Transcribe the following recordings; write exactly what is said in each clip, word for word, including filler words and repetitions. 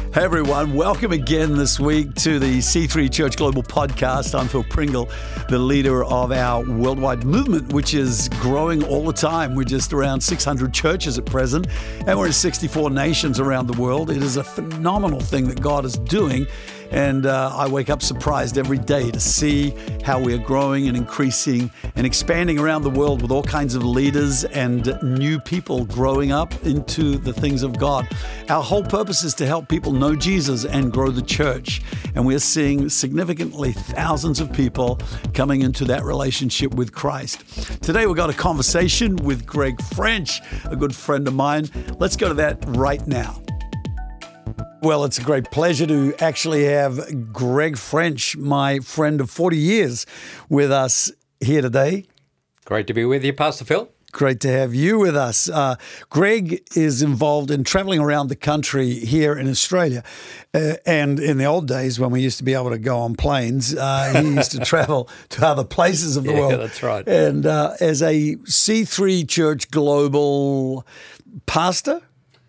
Hey everyone, welcome again this week to the C three Church Global podcast. I'm Phil Pringle, the leader of our worldwide movement, which is growing all the time. We're just around six hundred churches at present, and we're in sixty-four nations around the world. It is a phenomenal thing that God is doing, and uh, I wake up surprised every day to see how we're growing and increasing and expanding around the world with all kinds of leaders and new people growing up into the things of God. Our whole purpose is to help people know Jesus and grow the church. And we're seeing significantly thousands of people coming into that relationship with Christ. Today we've got a conversation with Greg French, a good friend of mine. Let's go to that right now. Well, it's a great pleasure to actually have Greg French, my friend of forty years, with us here today. Great to be with you, Pastor Phil. Great to have you with us. Uh, Greg is involved in traveling around the country here in Australia. Uh, and in the old days when we used to be able to go on planes, uh, he used to travel to other places of the yeah, world. Yeah, that's right. And uh, as a C three Church Global pastor?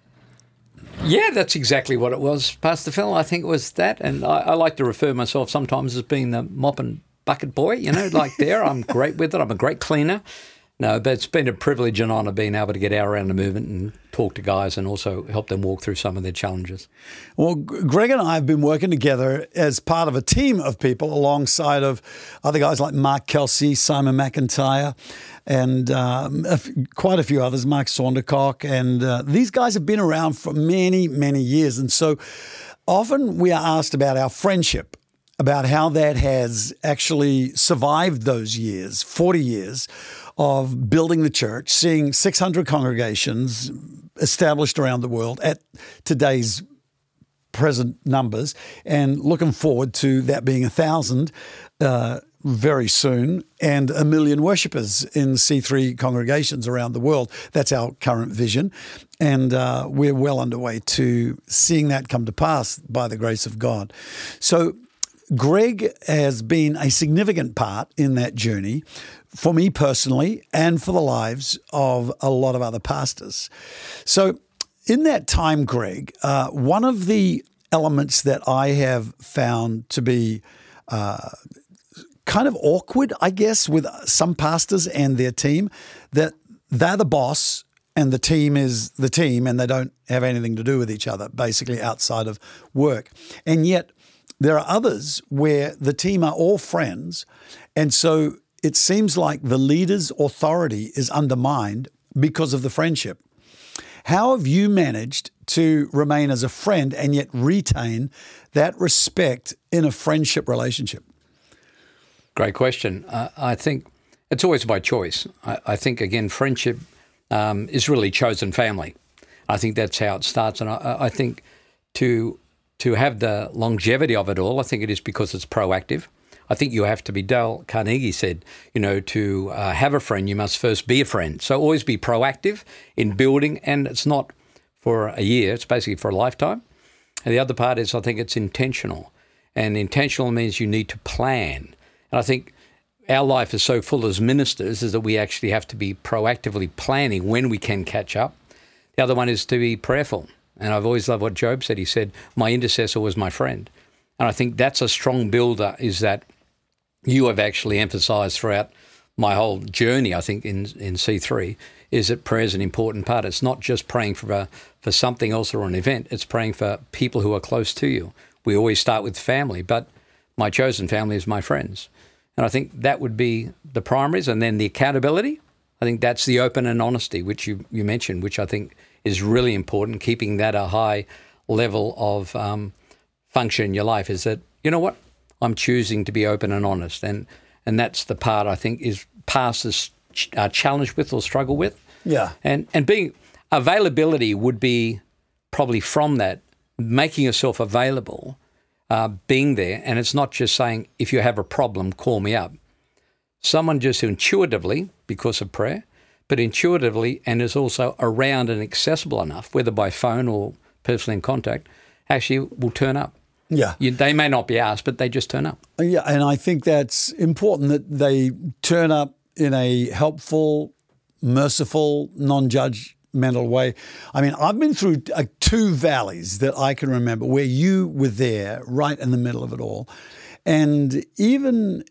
Yeah, that's exactly what it was, Pastor Phil. I think it was that. And I, I like to refer myself sometimes as being the mop and bucket boy, you know, like there. I'm great with it. I'm a great cleaner. No, but it's been a privilege and honour being able to get out around the movement and talk to guys and also help them walk through some of their challenges. Well, Greg and I have been working together as part of a team of people alongside of other guys like Mark Kelsey, Simon McIntyre, and um, a f- quite a few others, Mark Saundercock. And uh, these guys have been around for many, many years. And so often we are asked about our friendship, about how that has actually survived those years, forty years, of building the church, seeing six hundred congregations established around the world at today's present numbers, and looking forward to that being a thousand uh, very soon, and a million worshippers in C three congregations around the world. That's our current vision, and uh, we're well underway to seeing that come to pass by the grace of God. So Greg has been a significant part in that journey for me personally and for the lives of a lot of other pastors. So in that time, Greg, uh, one of the elements that I have found to be uh, kind of awkward, I guess, with some pastors and their team, that they're the boss and the team is the team and they don't have anything to do with each other, basically outside of work. And yet there are others where the team are all friends, and so it seems like the leader's authority is undermined because of the friendship. How have you managed to remain as a friend and yet retain that respect in a friendship relationship? Great question. Uh, I think it's always by choice. I, I think, again, friendship um, is really chosen family. I think that's how it starts, and I, I think to... To have the longevity of it all, I think it is because it's proactive. I think you have to be, Dale Carnegie said, you know, to uh, have a friend, you must first be a friend. So always be proactive in building, and it's not for a year, it's basically for a lifetime. And the other part is I think it's intentional. And intentional means you need to plan. And I think our life is so full as ministers is that we actually have to be proactively planning when we can catch up. The other one is to be prayerful. And I've always loved what Job said. He said, my intercessor was my friend. And I think that's a strong builder, is that you have actually emphasised throughout my whole journey, I think, in, in C three, is that prayer is an important part. It's not just praying for a, for something else or an event. It's praying for people who are close to you. We always start with family, but my chosen family is my friends. And I think that would be the primaries. And then the accountability, I think that's the open and honesty, which you, you mentioned, which I think is really important, keeping that a high level of um, function in your life, is that, you know what, I'm choosing to be open and honest. And and that's the part I think is pastors ch- are challenged with or struggle with. Yeah. And, and being, availability would be probably from that, making yourself available, uh, being there. And it's not just saying, if you have a problem, call me up. Someone just intuitively, because of prayer, but intuitively, and is also around and accessible enough, whether by phone or personally in contact, actually will turn up. Yeah. You, they may not be asked, but they just turn up. Yeah, and I think that's important that they turn up in a helpful, merciful, non-judge mental way. I mean, I've been through uh, two valleys that I can remember where you were there right in the middle of it all. And even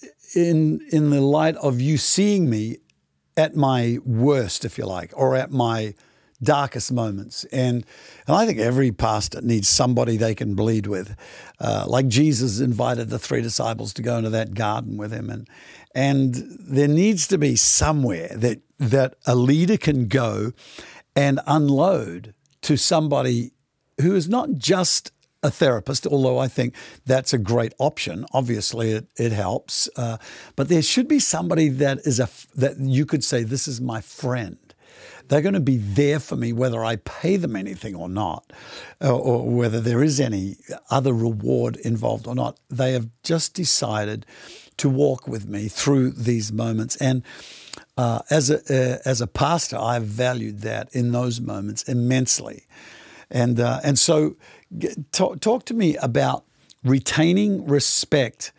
in in the light of you seeing me at my worst, if you like, or at my darkest moments. And and I think every pastor needs somebody they can bleed with. Uh, like Jesus invited the three disciples to go into that garden with him. And and there needs to be somewhere that that a leader can go and unload to somebody who is not just a therapist, although I think that's a great option. Obviously, it, it helps. Uh, but there should be somebody that is a that you could say, this is my friend. They're going to be there for me whether I pay them anything or not, or, or whether there is any other reward involved or not. They have just decided to walk with me through these moments. And uh, as a uh, as a pastor, I've valued that in those moments immensely. And uh, and so talk, talk to me about retaining respect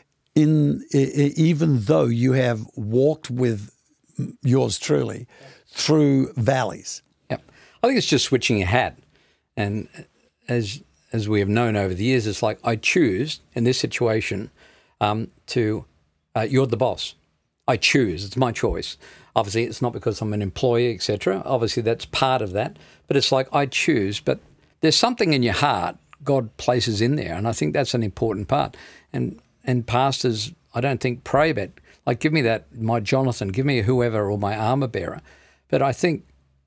in even though you have walked with yours truly through valleys. Yeah, I think it's just switching your hat. And as as we have known over the years, it's like I choose in this situation um, to uh, you're the boss. I choose. It's my choice. Obviously, it's not because I'm an employee, et cetera. Obviously, that's part of that. But it's like I choose. But there's something in your heart God places in there, and I think that's an important part. And and pastors, I don't think pray about, like, give me that, my Jonathan, give me whoever or my armor bearer. But I think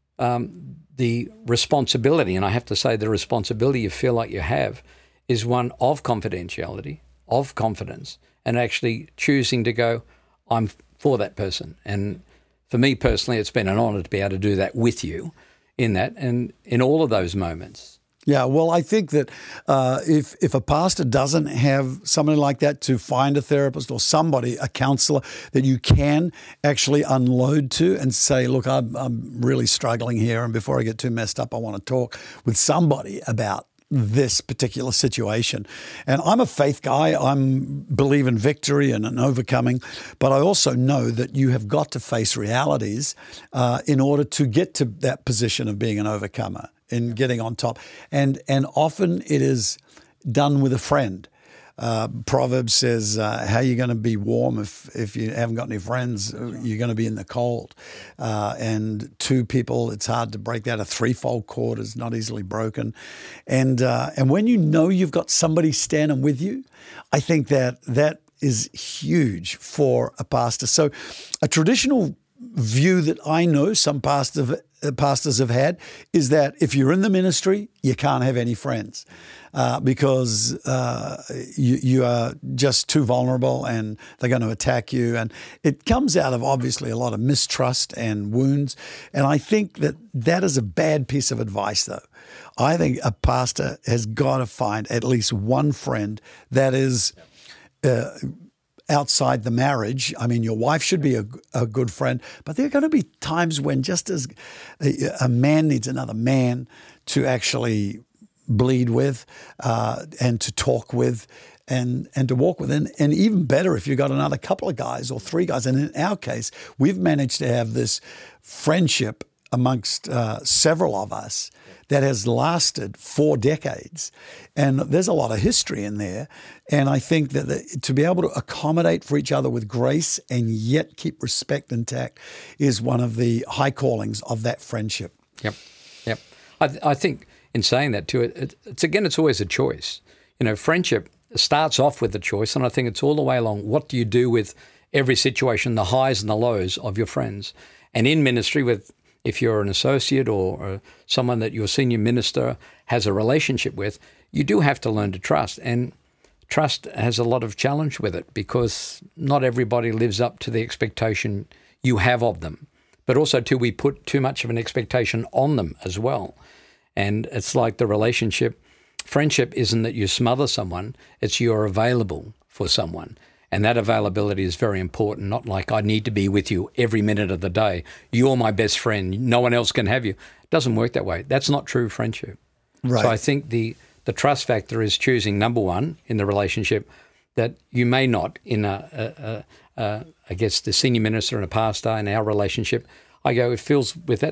um, the responsibility, and I have to say the responsibility you feel like you have, is one of confidentiality, of confidence, and actually choosing to go, I'm for that person. And for me personally, it's been an honor to be able to do that with you in that and in all of those moments. Yeah, well, I think that uh, if if a pastor doesn't have somebody like that, to find a therapist or somebody, a counselor that you can actually unload to and say, look, I'm, I'm really struggling here, and before I get too messed up, I want to talk with somebody about this particular situation. And I'm a faith guy. I'm believe in victory and in overcoming, but I also know that you have got to face realities uh, in order to get to that position of being an overcomer and getting on top. And and often it is done with a friend. Uh, Proverbs says, uh, how are you going to be warm if, if you haven't got any friends? You're going to be in the cold. Uh, and two people, it's hard to break that. A threefold cord is not easily broken. And uh, and when you know you've got somebody standing with you, I think that that is huge for a pastor. So a traditional view that I know some pastors pastors have had is that if you're in the ministry, you can't have any friends uh, because uh, you, you are just too vulnerable and they're going to attack you. And it comes out of obviously a lot of mistrust and wounds. And I think that that is a bad piece of advice, though. I think a pastor has got to find at least one friend that is uh, outside the marriage. I mean, your wife should be a, a good friend, but there are going to be times when just as a, a man needs another man to actually bleed with uh, and to talk with and and to walk with. And, and even better if you've got another couple of guys or three guys. And in our case, we've managed to have this friendship amongst uh, several of us that has lasted four decades. And there's a lot of history in there. And I think that the, to be able to accommodate for each other with grace and yet keep respect intact is one of the high callings of that friendship. Yep, yep. I, th- I think in saying that too, it, it, it's again, it's always a choice. You know, friendship starts off with a choice, and I think it's all the way along. What do you do with every situation, the highs and the lows of your friends? And in ministry with if you're an associate or, or someone that your senior minister has a relationship with, you do have to learn to trust. And trust has a lot of challenge with it because not everybody lives up to the expectation you have of them. But also, too, we put too much of an expectation on them as well. And it's like the relationship. Friendship isn't that you smother someone, it's you're available for someone. And that availability is very important, not like I need to be with you every minute of the day. You're my best friend. No one else can have you. It doesn't work that way. That's not true friendship. Right. So I think the, the trust factor is choosing, number one, in the relationship, that you may not, in a, a, a, a I guess, the senior minister and a pastor in our relationship, I go, it feels with that,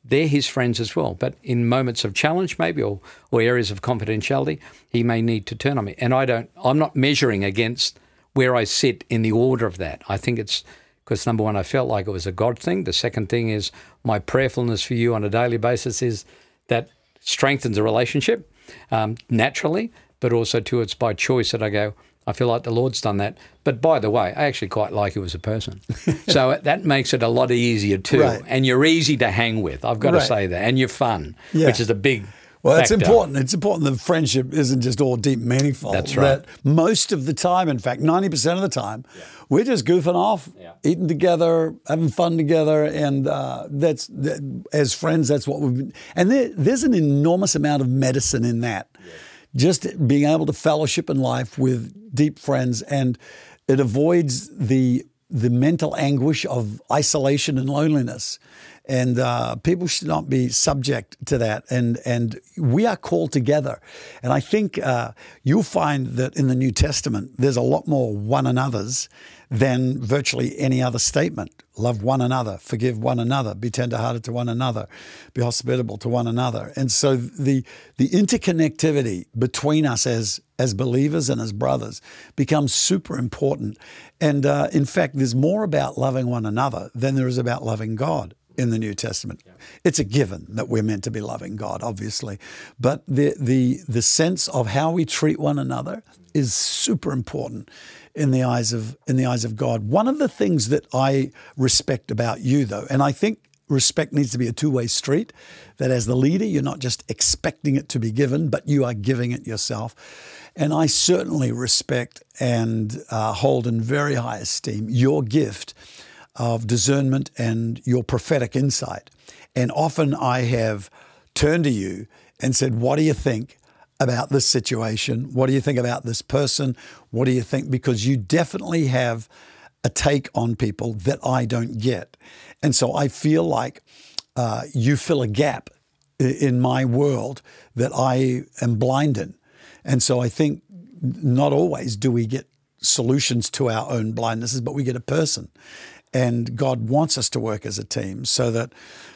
they're his friends as well. But in moments of challenge maybe or, or areas of confidentiality, he may need to turn on me. And I don't, I'm not measuring against where I sit in the order of that. I think it's because, number one, I felt like it was a God thing. The second thing is my prayerfulness for you on a daily basis is that strengthens a relationship um, naturally, but also too it's by choice that I go, I feel like the Lord's done that. But by the way, I actually quite like you as a person. So that makes it a lot easier too. Right. And you're easy to hang with, I've got Right. to say that. And you're fun, Yeah. which is a big Well, it's factor. important. It's important that friendship isn't just all deep meaningful. That's right. That most of the time, in fact, ninety percent of the time, yeah. we're just goofing off, Yeah. eating together, having fun together. And uh, that's, that, as friends, that's what we've been. And there, there's an enormous amount of medicine in that. Yeah. Just being able to fellowship in life with deep friends, and it avoids the the mental anguish of isolation and loneliness. And uh, people should not be subject to that. And and we are called together. And I think uh, you'll find that in the New Testament, there's a lot more one another's than virtually any other statement. Love one another, forgive one another, be tenderhearted to one another, be hospitable to one another. And so the the interconnectivity between us as as believers and as brothers becomes super important. And uh, in fact, there's more about loving one another than there is about loving God in the New Testament. Yeah. It's a given that we're meant to be loving God, obviously. But the the the sense of how we treat one another is super important in the eyes of in the eyes of God. One of the things that I respect about you, though, and I think respect needs to be a two-way street, that as the leader, you're not just expecting it to be given, but you are giving it yourself. And I certainly respect and uh, hold in very high esteem your gift of discernment and your prophetic insight. And often I have turned to you and said, what do you think about this situation? What do you think about this person? What do you think? Because you definitely have a take on people that I don't get. And so I feel like uh, you fill a gap in my world that I am blind in. And so I think not always do we get solutions to our own blindnesses, but we get a person. And God wants us to work as a team, so that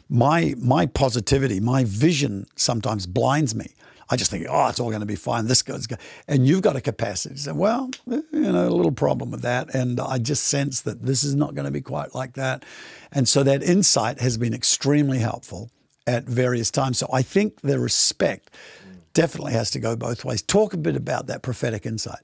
my my positivity, my vision sometimes blinds me. I just think, oh, it's all going to be fine. This goes, and you've got a capacity to say, well, you know, a little problem with that. And I just sense that this is not going to be quite like that. And so that insight has been extremely helpful at various times. So I think the respect definitely has to go both ways. Talk a bit about that prophetic insight.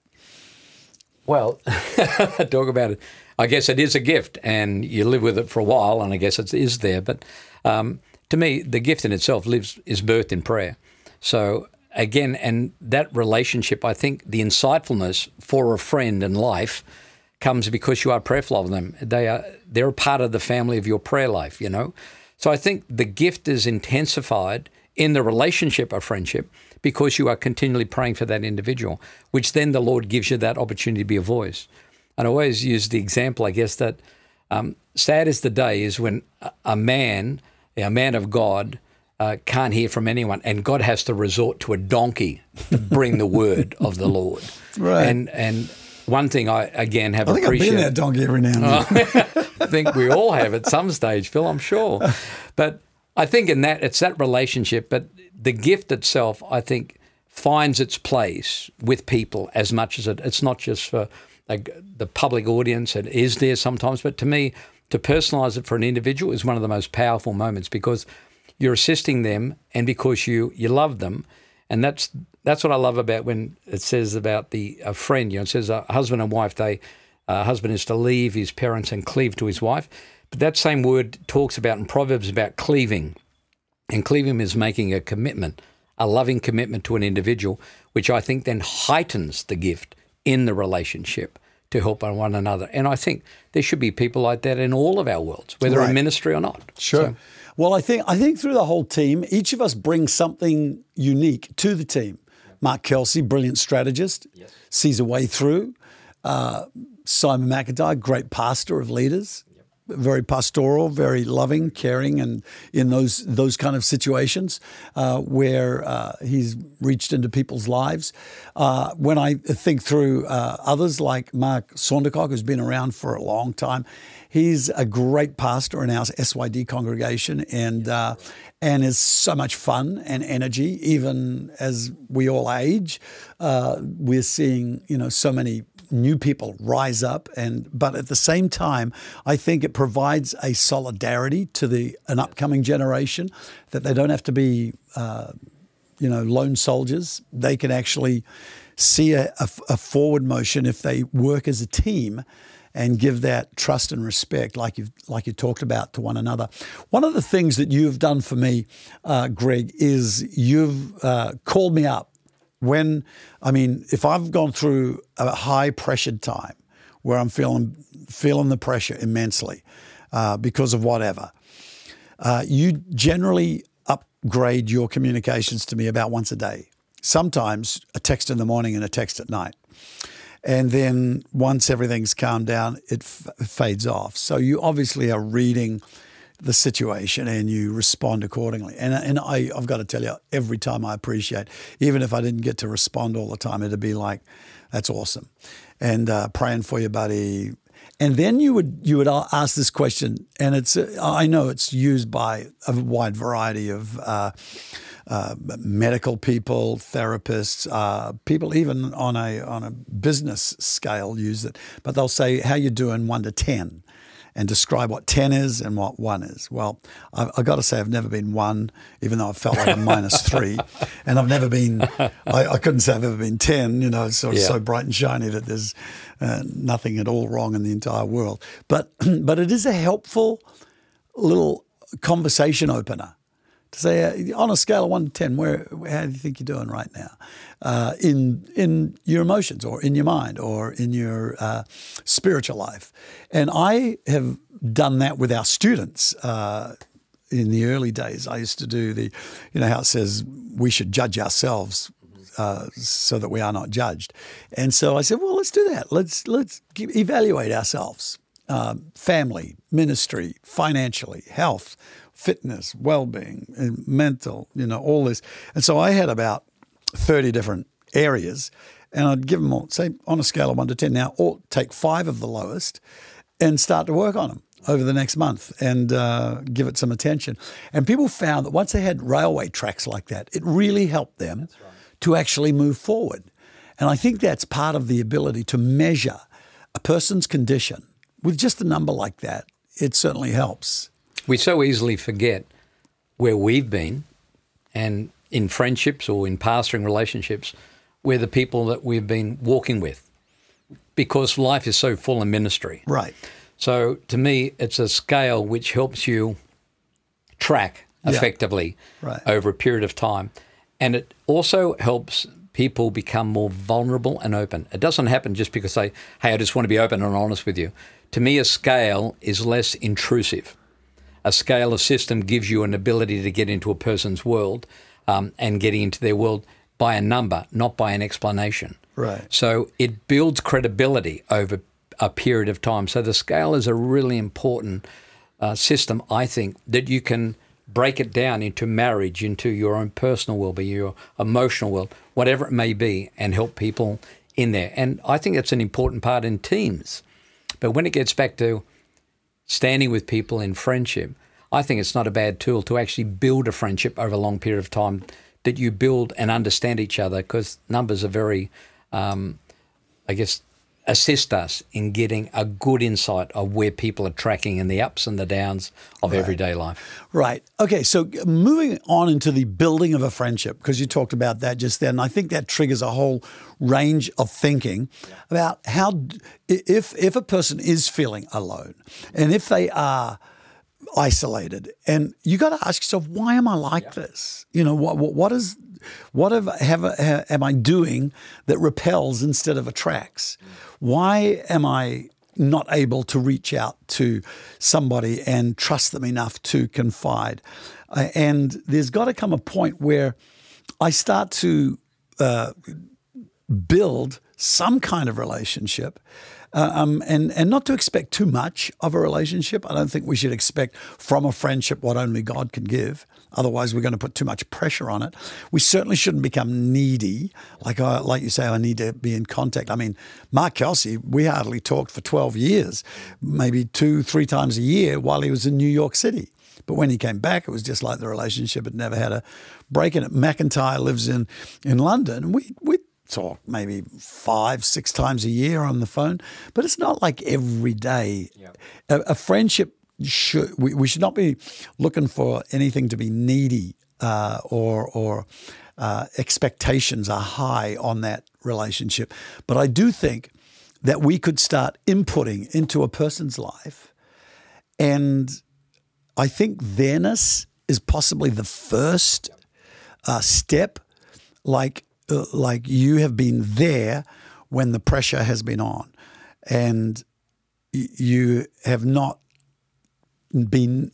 Well, talk about it. I guess it is a gift, and you live with it for a while, and I guess it is there. But um, to me, the gift in itself lives is birthed in prayer. So again, and that relationship, I think the insightfulness for a friend in life comes because you are prayerful of them. They are they're a part of the family of your prayer life, you know. So I think the gift is intensified in the relationship of friendship because you are continually praying for that individual, which then the Lord gives you that opportunity to be a voice. And I always use the example, I guess, that um, sad is the day is when a, a man, a man of God, uh, can't hear from anyone, and God has to resort to a donkey to bring the word of the Lord. Right. And and one thing I, again, have I think appreciated. I've been that donkey every now and then. I think we all have at some stage, Phil, I'm sure. But I think in that, it's that relationship, but the gift itself, I think, finds its place with people as much as it, it's not just for like, the public audience. It is there sometimes, but to me, to personalize it for an individual is one of the most powerful moments because you're assisting them and because you, you love them. And that's that's what I love about when it says about the a friend, you know, it says a husband and wife, they, a husband is to leave his parents and cleave to his wife. But that same word talks about in Proverbs about cleaving. And cleaving is making a commitment, a loving commitment to an individual, which I think then heightens the gift in the relationship to help one another. And I think there should be people like that in all of our worlds, whether Right. in ministry or not. Sure. So, Well, I think I think through the whole team, each of us brings something unique to the team. Mark Kelsey, brilliant strategist, Yes. sees a way through. Uh, Simon McIntyre, great pastor of leaders, very pastoral, very loving, caring, and in those those kind of situations uh, where uh, he's reached into people's lives. Uh, when I think through uh, others like Mark Saundercock, who's been around for a long time, he's a great pastor in our S Y D congregation, and uh, and is so much fun and energy. Even as we all age, uh, we're seeing you know so many new people rise up, and but at the same time, I think it provides a solidarity to the an upcoming generation that they don't have to be, uh, you know, lone soldiers. They can actually see a, a, a forward motion if they work as a team and give that trust and respect, like you like you talked about, to one another. One of the things that you've done for me, uh, Greg, is you've uh, called me up. When, I mean, if I've gone through a high pressured time where I'm feeling feeling the pressure immensely uh, because of whatever, uh, you generally upgrade your communications to me about once a day. Sometimes a text in the morning and a text at night. And then once everything's calmed down, it f- fades off. So you obviously are reading the situation and you respond accordingly. And and I, I've got to tell you, every time I appreciate, even if I didn't get to respond all the time, it'd be like, that's awesome. And uh, praying for you, buddy. And then you would you would ask this question, and it's uh, I know it's used by a wide variety of uh, uh, medical people, therapists, uh, people even on a on a business scale use it. But they'll say, how you doing, one to ten? And describe what ten is and what one is. Well, I've, I've got to say I've never been one, even though I felt like a minus three. And I've never been, I, I couldn't say I've ever been ten, you know, it's sort of yeah. so bright and shiny that there's uh, nothing at all wrong in the entire world. But, but it is a helpful little conversation opener to say, uh, on a scale of one to ten, where, how do you think you're doing right now? Uh, in in your emotions or in your mind or in your uh, spiritual life. And I have done that with our students uh, in the early days. I used to do the, you know how it says we should judge ourselves uh, so that we are not judged. And so I said, well, let's do that. Let's, let's evaluate ourselves. Um, family, ministry, financially, health, fitness, well-being, mental, you know, all this. And so I had about thirty different areas, and I'd give them all, say, on a scale of one to ten. Now, or take five of the lowest and start to work on them over the next month and uh, give it some attention. And people found that once they had railway tracks like that, it really helped them right. to actually move forward. And I think that's part of the ability to measure a person's condition with just a number like that. It certainly helps. We so easily forget where we've been, and in friendships or in pastoring relationships, we're the people that we've been walking with, because life is so full of ministry. Right. So to me, it's a scale which helps you track effectively yeah. right. over a period of time. And it also helps people become more vulnerable and open. It doesn't happen just because they, hey, I just want to be open and honest with you. To me, a scale is less intrusive. A scale, a system gives you an ability to get into a person's world um, and getting into their world by a number, not by an explanation. Right. So it builds credibility over a period of time. So the scale is a really important uh, system, I think, that you can break it down into marriage, into your own personal well-being, your emotional world, whatever it may be, and help people in there. And I think it's an important part in teams. But when it gets back to standing with people in friendship, I think it's not a bad tool to actually build a friendship over a long period of time, that you build and understand each other, because numbers are very, um, I guess, assist us in getting a good insight of where people are tracking in the ups and the downs of right. everyday life. Right. Okay, so moving on into the building of a friendship, because you talked about that just then, I think that triggers a whole range of thinking yeah. about how, if if a person is feeling alone, and if they are isolated, and you got to ask yourself, why am I like yeah. this? You know, what what, what is what have, have have am I doing that repels instead of attracts? Mm. Why am I not able to reach out to somebody and trust them enough to confide? Uh, and there's got to come a point where I start to uh, build some kind of relationship uh, um, and and not to expect too much of a relationship. I don't think we should expect from a friendship what only God can give. Otherwise, we're going to put too much pressure on it. We certainly shouldn't become needy. Like I, like you say, I need to be in contact. I mean, Mark Kelsey, we hardly talked for twelve years, maybe two, three times a year while he was in New York City. But when he came back, it was just like the relationship had never had a break in it. McIntyre lives in, in London, and we we talk maybe five, six times a year on the phone. But it's not like every day. Yep. A, a friendship should we, we should not be looking for anything to be needy uh, or or uh, expectations are high on that relationship. But I do think that we could start inputting into a person's life, and I think there-ness is possibly the first uh, step, like uh, like you have been there when the pressure has been on, and y- you have not been,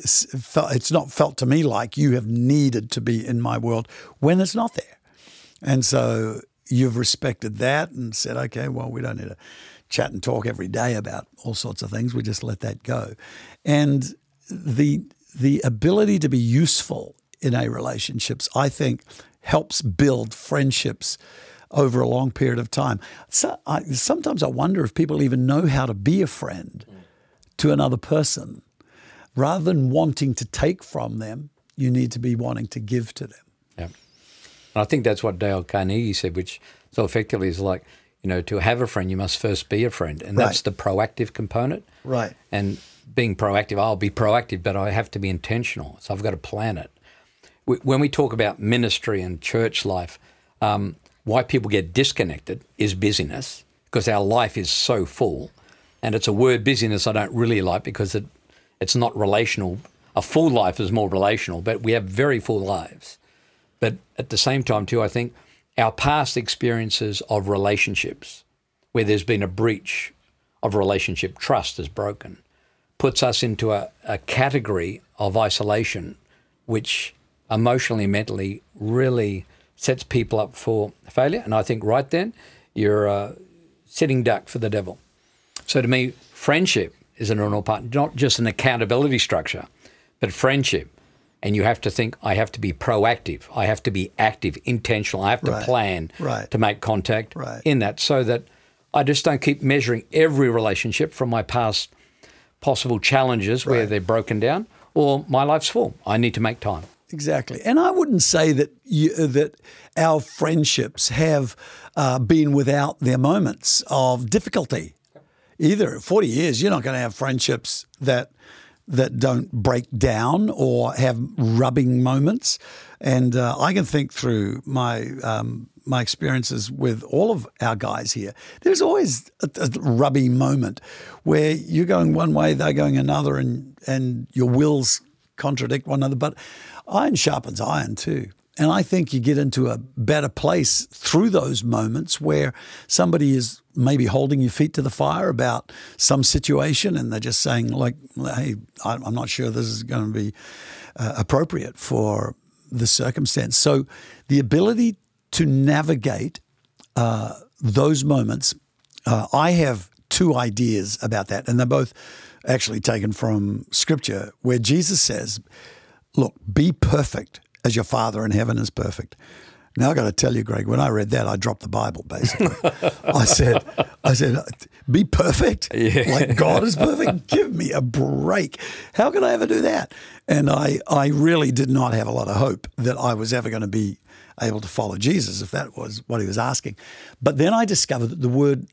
it's not felt to me like you have needed to be in my world when it's not there. And so you've respected that and said, okay, well, we don't need to chat and talk every day about all sorts of things. We just let that go. And the the ability to be useful in a relationships, I think, helps build friendships over a long period of time. So I, sometimes I wonder if people even know how to be a friend to another person. Rather than wanting to take from them, you need to be wanting to give to them. Yeah. And I think that's what Dale Carnegie said, which so effectively is like, you know, to have a friend, you must first be a friend. And that's Right. the proactive component. Right. And being proactive, I'll be proactive, but I have to be intentional. So I've got to plan it. When we talk about ministry and church life, um, why people get disconnected is busyness, because our life is so full. And it's a word, busyness, I don't really like because it it's not relational. A full life is more relational, but we have very full lives. But at the same time, too, I think our past experiences of relationships, where there's been a breach of relationship, trust is broken, puts us into a, a category of isolation, which emotionally, mentally really sets people up for failure. And I think right then, you're a sitting duck for the devil. So to me, friendship is an normal part, not just an accountability structure, but friendship. And you have to think, I have to be proactive. I have to be active, intentional. I have to Right. plan Right. to make contact Right. in that, so that I just don't keep measuring every relationship from my past possible challenges where Right. they're broken down, or my life's full. I need to make time. Exactly. And I wouldn't say that you, that our friendships have uh, been without their moments of difficulty. Either forty years, you're not going to have friendships that that don't break down or have rubbing moments. And uh, I can think through my um, my experiences with all of our guys here. There's always a, a rubby moment where you're going one way, they're going another, and and your wills contradict one another. But iron sharpens iron too. And I think you get into a better place through those moments where somebody is maybe holding your feet to the fire about some situation, and they're just saying, like, hey, I'm not sure this is going to be uh, appropriate for the circumstance. So the ability to navigate uh, those moments, uh, I have two ideas about that, and they're both actually taken from Scripture, where Jesus says, look, be perfect as your Father in heaven is perfect. Now I got to tell you, Greg, when I read that, I dropped the Bible. Basically, I said, "I said, be perfect, Yeah. like God is perfect. Give me a break. How could I ever do that?" And I, I really did not have a lot of hope that I was ever going to be able to follow Jesus, if that was what he was asking. But then I discovered that the word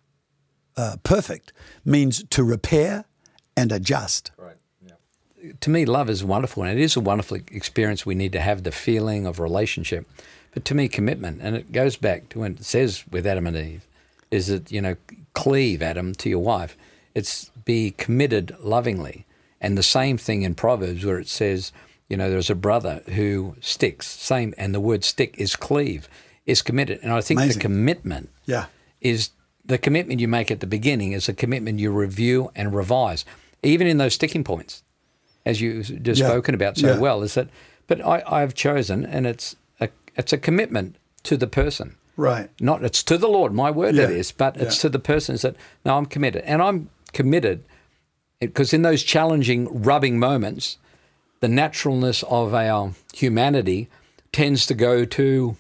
uh, "perfect" means to repair and adjust. Right. To me, love is wonderful, and it is a wonderful experience. We need to have the feeling of relationship. But to me, commitment, and it goes back to when it says with Adam and Eve, is that, you know, cleave, Adam, to your wife. It's be committed lovingly. And the same thing in Proverbs where it says, you know, there's a brother who sticks, same, and the word stick is cleave, is committed. And I think Amazing. the commitment Yeah. is the commitment you make at the beginning is a commitment you review and revise, even in those sticking points, as you've just Yeah. spoken about so Yeah. well, is that, but I, I've chosen, and it's a, it's a commitment to the person. Right. Not it's to the Lord, my word Yeah. it is, but it's Yeah. to the persons that, no, I'm committed. And I'm committed because in those challenging, rubbing moments, the naturalness of our humanity tends to go to,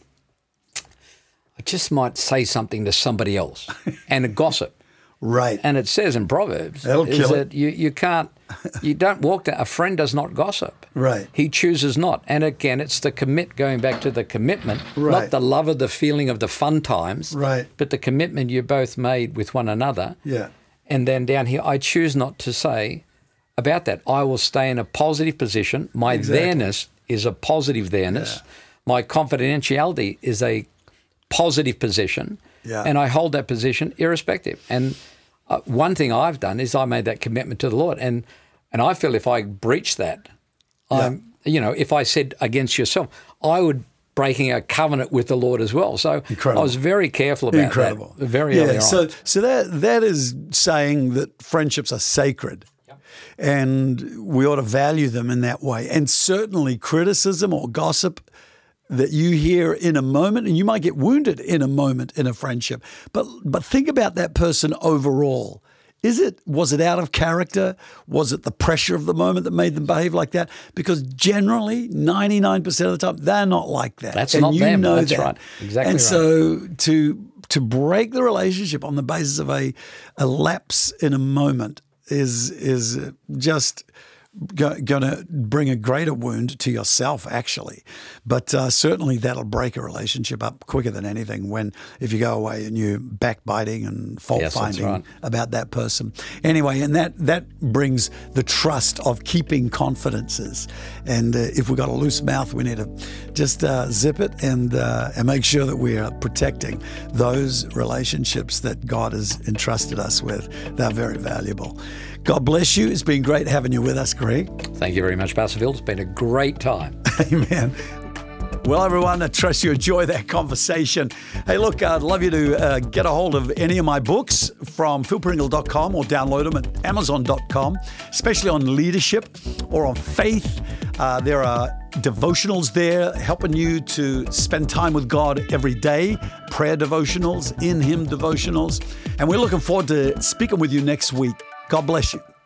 I just might say something to somebody else and a gossip. Right. And it says in Proverbs That'll is kill that you, you can't, you don't walk down, a friend does not gossip. Right. He chooses not. And again, it's the commit, going back to the commitment, Right. not the love of the feeling of the fun times, Right. but the commitment you both made with one another. Yeah. And then down here, I choose not to say about that. I will stay in a positive position. My Exactly. there-ness is a positive there-ness. Yeah. My confidentiality is a positive position. Yeah. And I hold that position irrespective. And uh, one thing I've done is I made that commitment to the Lord. And and I feel if I breach that, I'm, you know, if I said against yourself, I would breaking a covenant with the Lord as well. So Incredible. I was very careful about Incredible. that very yeah, early on. So, so that that is saying that friendships are sacred. And we ought to value them in that way. And certainly criticism or gossip that you hear in a moment, and you might get wounded in a moment in a friendship, but but think about that person overall. Is it, was it out of character? Was it the pressure of the moment that made them behave like that? Because generally, ninety-nine percent of the time, they're not like that. That's and not you them. know That's that. right. Exactly And right. so to to break the relationship on the basis of a, a lapse in a moment is is just going to bring a greater wound to yourself, actually. But uh, certainly that'll break a relationship up quicker than anything when if you go away and you're backbiting and fault Yes, that's finding right. about that person. Anyway, and that that brings the trust of keeping confidences. And uh, if we've got a loose mouth, we need to just uh, zip it and uh, and make sure that we are protecting those relationships that God has entrusted us with. They're very valuable. God bless you. It's been great having you with us, Greg. Thank you very much, Pastor Phil. It's been a great time. Amen. Well, everyone, I trust you enjoy that conversation. Hey, look, I'd love you to uh, get a hold of any of my books from phil pringle dot com or download them at amazon dot com, especially on leadership or on faith. Uh, there are devotionals there helping you to spend time with God every day, prayer devotionals, in Him devotionals. And we're looking forward to speaking with you next week. God bless you.